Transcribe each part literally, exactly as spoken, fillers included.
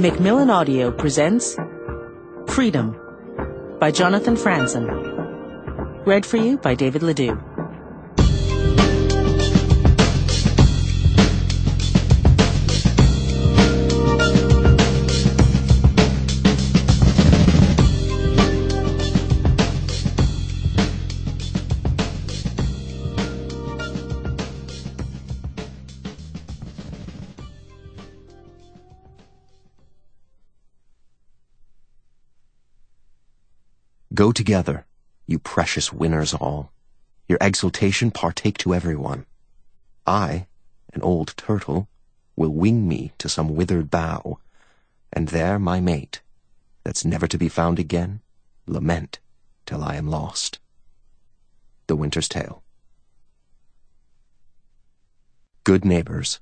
Macmillan Audio presents Freedom by Jonathan Franzen. Read for you by David Ledoux. Go together, you precious winners all. Your exultation partake to everyone. I, an old turtle, will wing me to some withered bough, and there my mate, that's never to be found again, lament till I am lost. The Winter's Tale. Good neighbors.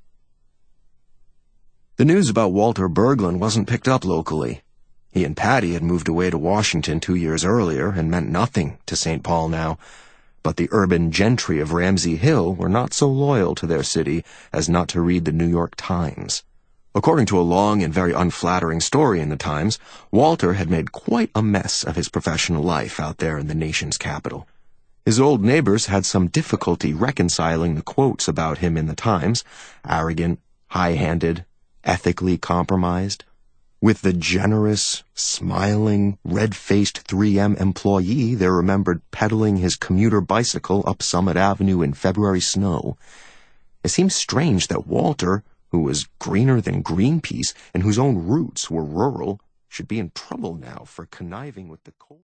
The news about Walter Berglund wasn't picked up locally. He and Patty had moved away to Washington two years earlier and meant nothing to Saint Paul now, but the urban gentry of Ramsey Hill were not so loyal to their city as not to read the New York Times. According to a long and very unflattering story in the Times, Walter had made quite a mess of his professional life out there in the nation's capital. His old neighbors had some difficulty reconciling the quotes about him in the Times, arrogant, high-handed, ethically compromised, with the generous, smiling, red-faced three M employee they remembered pedaling his commuter bicycle up Summit Avenue in February snow. It seemed strange that Walter, who was greener than Greenpeace and whose own roots were rural, should be in trouble now for conniving with the cold.